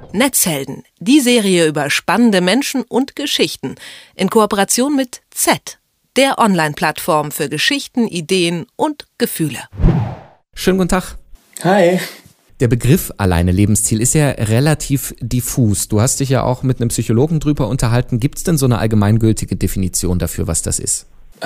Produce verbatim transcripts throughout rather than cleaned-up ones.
Netzhelden, die Serie über spannende Menschen und Geschichten in Kooperation mit Z, der Online-Plattform für Geschichten, Ideen und Gefühle. Schönen guten Tag. Hi. Der Begriff alleine Lebensziel ist ja relativ diffus. Du hast dich ja auch mit einem Psychologen drüber unterhalten. Gibt es denn so eine allgemeingültige Definition dafür, was das ist?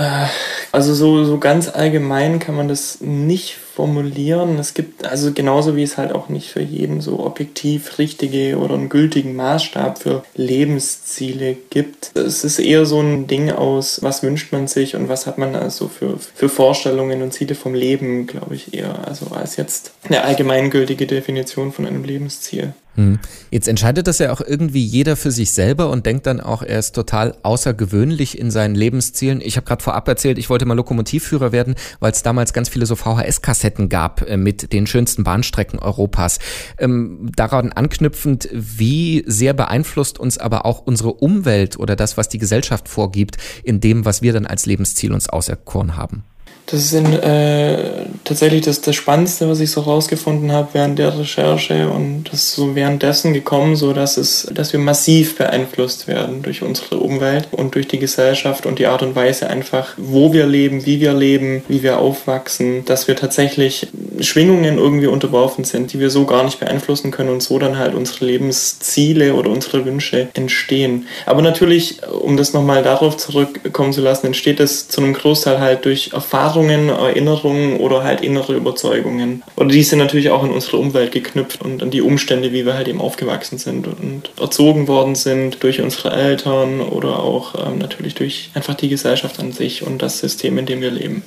Also so, so ganz allgemein kann man das nicht formulieren. Es gibt, also genauso wie es halt auch nicht für jeden so objektiv richtige oder einen gültigen Maßstab für Lebensziele gibt. Es ist eher so ein Ding aus, was wünscht man sich und was hat man also für, für Vorstellungen und Ziele vom Leben, glaube ich eher, also als jetzt eine allgemeingültige Definition von einem Lebensziel. Hm. Jetzt entscheidet das ja auch irgendwie jeder für sich selber und denkt dann auch, er ist total außergewöhnlich in seinen Lebenszielen. Ich habe gerade vorab erzählt, ich wollte mal Lokomotivführer werden, weil es damals ganz viele so V H S-Kassetten gab äh, mit den schönsten Bahnstrecken Europas. Ähm, daran anknüpfend, wie sehr beeinflusst uns aber auch unsere Umwelt oder das, was die Gesellschaft vorgibt, in dem, was wir dann als Lebensziel uns auserkoren haben? Das ist in, äh, tatsächlich das, das Spannendste, was ich so rausgefunden habe während der Recherche, und das ist so währenddessen gekommen, so dass es, dass wir massiv beeinflusst werden durch unsere Umwelt und durch die Gesellschaft und die Art und Weise einfach, wo wir leben, wie wir leben, wie wir aufwachsen, dass wir tatsächlich Schwingungen irgendwie unterworfen sind, die wir so gar nicht beeinflussen können und so dann halt unsere Lebensziele oder unsere Wünsche entstehen. Aber natürlich, um das nochmal darauf zurückkommen zu lassen, entsteht das zu einem Großteil halt durch Erfahrungen, Erinnerungen oder halt innere Überzeugungen. Oder die sind natürlich auch in unsere Umwelt geknüpft und an die Umstände, wie wir halt eben aufgewachsen sind und erzogen worden sind durch unsere Eltern oder auch ähm, natürlich durch einfach die Gesellschaft an sich und das System, in dem wir leben.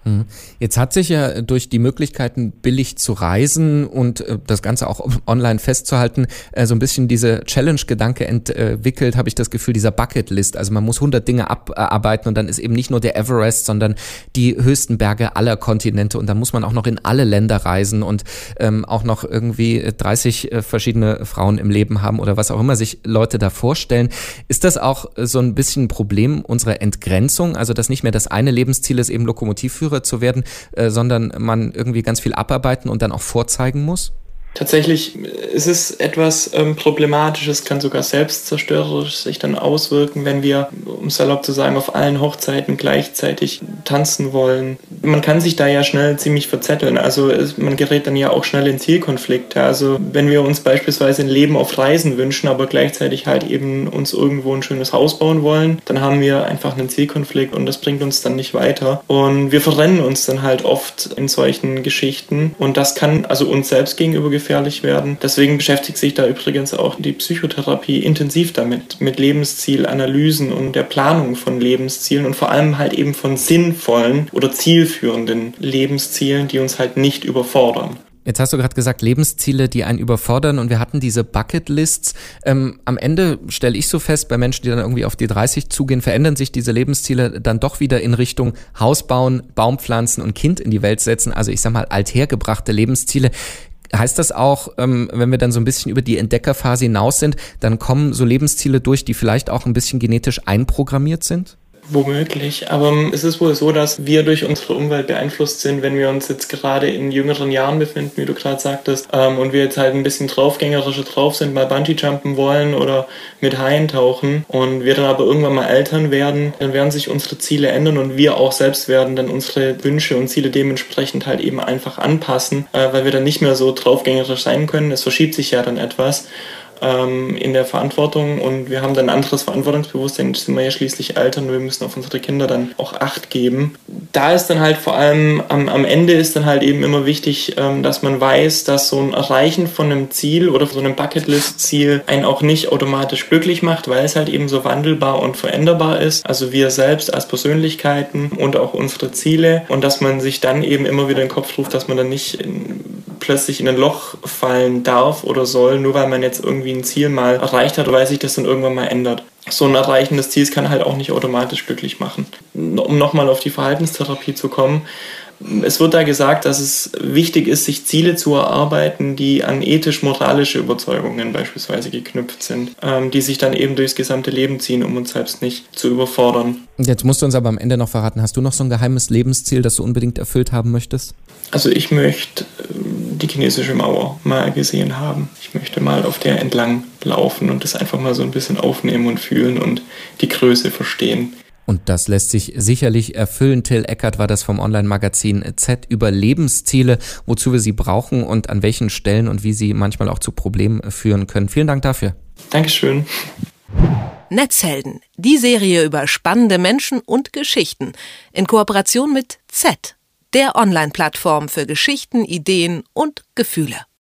Jetzt hat sich ja durch die Möglichkeiten, billig zu reisen und äh, das Ganze auch online festzuhalten, äh, so ein bisschen diese Challenge-Gedanke entwickelt, habe ich das Gefühl, dieser Bucketlist. Also man muss hundert Dinge abarbeiten und dann ist eben nicht nur der Everest, sondern die höchsten Berge aller Kontinente, und dann muss man auch noch in alle Länder reisen und ähm, auch noch irgendwie dreißig äh, verschiedene Frauen im Leben haben oder was auch immer sich Leute da vorstellen. Ist das auch so ein bisschen ein Problem unserer Entgrenzung? Also dass nicht mehr das eine Lebensziel ist, eben Lokomotivführer zu werden, äh, sondern man irgendwie ganz viel abarbeiten und dann auch vorzeigen muss? Tatsächlich ist es etwas ähm, problematisch, es kann sogar selbstzerstörerisch sich dann auswirken, wenn wir, um salopp zu sagen, auf allen Hochzeiten gleichzeitig tanzen wollen. Man kann sich da ja schnell ziemlich verzetteln, also es, man gerät dann ja auch schnell in Zielkonflikte. Also wenn wir uns beispielsweise ein Leben auf Reisen wünschen, aber gleichzeitig halt eben uns irgendwo ein schönes Haus bauen wollen, dann haben wir einfach einen Zielkonflikt und das bringt uns dann nicht weiter. Und wir verrennen uns dann halt oft in solchen Geschichten und das kann also uns selbst gegenüber gefährlich werden. Deswegen beschäftigt sich da übrigens auch die Psychotherapie intensiv damit, mit Lebenszielanalysen und der Planung von Lebenszielen und vor allem halt eben von sinnvollen oder zielführenden Lebenszielen, die uns halt nicht überfordern. Jetzt hast du gerade gesagt, Lebensziele, die einen überfordern, und wir hatten diese Bucketlists. Ähm, am Ende stelle ich so fest, bei Menschen, die dann irgendwie auf die dreißig zugehen, verändern sich diese Lebensziele dann doch wieder in Richtung Haus bauen, Baum pflanzen und Kind in die Welt setzen. Also ich sag mal, althergebrachte Lebensziele. Heißt das auch, ähm, wenn wir dann so ein bisschen über die Entdeckerphase hinaus sind, dann kommen so Lebensziele durch, die vielleicht auch ein bisschen genetisch einprogrammiert sind? Womöglich, aber es ist wohl so, dass wir durch unsere Umwelt beeinflusst sind, wenn wir uns jetzt gerade in jüngeren Jahren befinden, wie du gerade sagtest, ähm, und wir jetzt halt ein bisschen draufgängerischer drauf sind, mal Bungee-Jumpen wollen oder mit Haien tauchen und wir dann aber irgendwann mal Eltern werden, dann werden sich unsere Ziele ändern und wir auch selbst werden dann unsere Wünsche und Ziele dementsprechend halt eben einfach anpassen, äh, weil wir dann nicht mehr so draufgängerisch sein können. Es verschiebt sich ja dann etwas in der Verantwortung und wir haben dann ein anderes Verantwortungsbewusstsein, sind wir ja schließlich Eltern und wir müssen auf unsere Kinder dann auch Acht geben. Da ist dann halt vor allem am, am Ende ist dann halt eben immer wichtig, dass man weiß, dass so ein Erreichen von einem Ziel oder so einem Bucketlist-Ziel einen auch nicht automatisch glücklich macht, weil es halt eben so wandelbar und veränderbar ist. Also wir selbst als Persönlichkeiten und auch unsere Ziele, und dass man sich dann eben immer wieder in den Kopf ruft, dass man dann nicht in, plötzlich in ein Loch fallen darf oder soll, nur weil man jetzt irgendwie ein Ziel mal erreicht hat, weil sich das dann irgendwann mal ändert. So ein Erreichen des Ziels kann halt auch nicht automatisch glücklich machen. Um nochmal auf die Verhaltenstherapie zu kommen, es wird da gesagt, dass es wichtig ist, sich Ziele zu erarbeiten, die an ethisch-moralische Überzeugungen beispielsweise geknüpft sind, ähm, die sich dann eben durchs gesamte Leben ziehen, um uns selbst nicht zu überfordern. Jetzt musst du uns aber am Ende noch verraten, hast du noch so ein geheimes Lebensziel, das du unbedingt erfüllt haben möchtest? Also ich möchte die chinesische Mauer mal gesehen haben. Ich möchte mal auf der entlang laufen und das einfach mal so ein bisschen aufnehmen und fühlen und die Größe verstehen. Und das lässt sich sicherlich erfüllen. Till Eckert war das vom Online-Magazin Z über Lebensziele, wozu wir sie brauchen und an welchen Stellen und wie sie manchmal auch zu Problemen führen können. Vielen Dank dafür. Dankeschön. Netzhelden, die Serie über spannende Menschen und Geschichten in Kooperation mit Z, der Online-Plattform für Geschichten, Ideen und Gefühle.